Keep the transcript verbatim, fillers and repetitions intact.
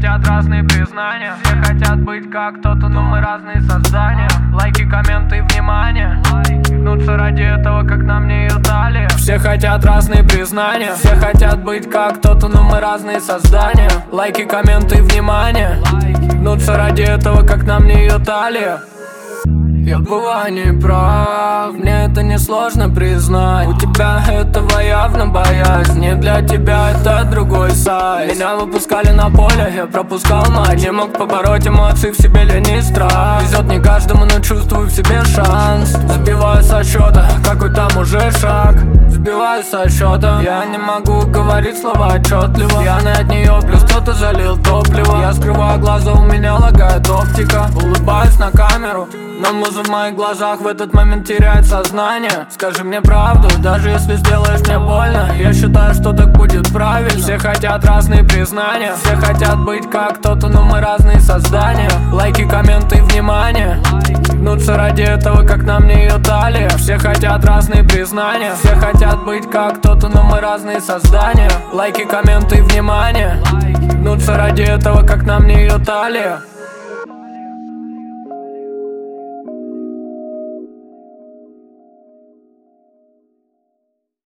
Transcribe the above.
хотят разные признания, все хотят быть как кто-то, но мы разные создания. Лайки, комменты и внимание гнутся ради этого, как на мне ее талия. Все хотят разные признания, все хотят быть как кто-то, но мы разные создания. Лайки, комменты и внимание гнутся ради этого, как на мне ее талия. Я бываю неправ, мне это несложно признать. У тебя этого явно боязнь, не для тебя это другой сайз. Меня выпускали на поле, я пропускал матч. Не мог побороть эмоции в себе, лень и страх. Везет не каждому, но чувствую в себе шанс. Сбиваю со счета, какой там уже шаг. Сбиваю со счета, я не могу говорить слова отчетливо. Пьяный от нее, плюс кто-то залил топливо. Я скрываю глаза, у меня лагает оптика. Улыбаюсь на камеру, но муза в моих глазах в этот момент теряет сознание. Скажи мне правду, даже если сделаешь мне больно. Я считаю, что так будет правильно. Все хотят разные признания, все хотят быть как кто-то, но мы разные создания. Лайки, комменты и внимание гнутся ради этого, как на мне ее талия. Все хотят разные признания, все хотят быть как кто-то, но мы разные создания. Лайки, комменты и внимание гнутся ради этого, как на мне ее талия.